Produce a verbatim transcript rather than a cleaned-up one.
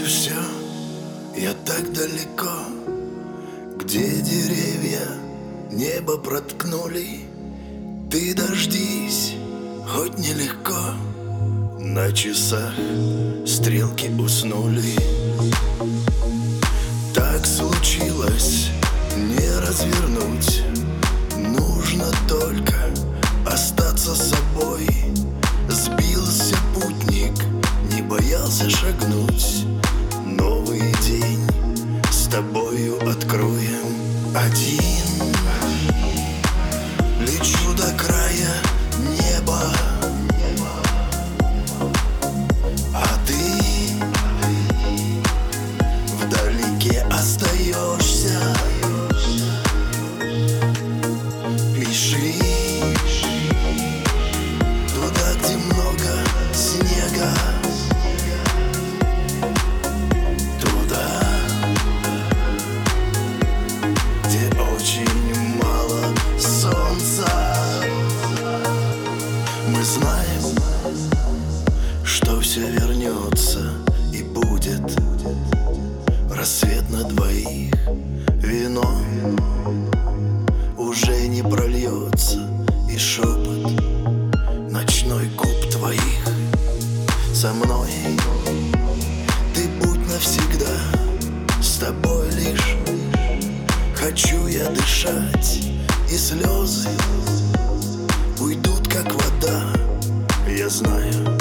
все, я так далеко, где деревья небо проткнули. Ты дождись, хоть нелегко, на часах стрелки уснули. Так случилось, не развернуть, нужно только остаться собой. Сбился путник, не боялся шагнуть. Новый день с тобою откроем один. Лечу до края неба, а ты вдалеке остаешься. Пиши туда, где много снега, туда, где очень мало солнца. Мы знаем, что все вернется и будет рассвет на двоих. Вино уже не прольется, и шепот ночной губ твоих. Со мной ты будь навсегда, с тобой лишь хочу я дышать. И слезы уйдут, как вода, я знаю.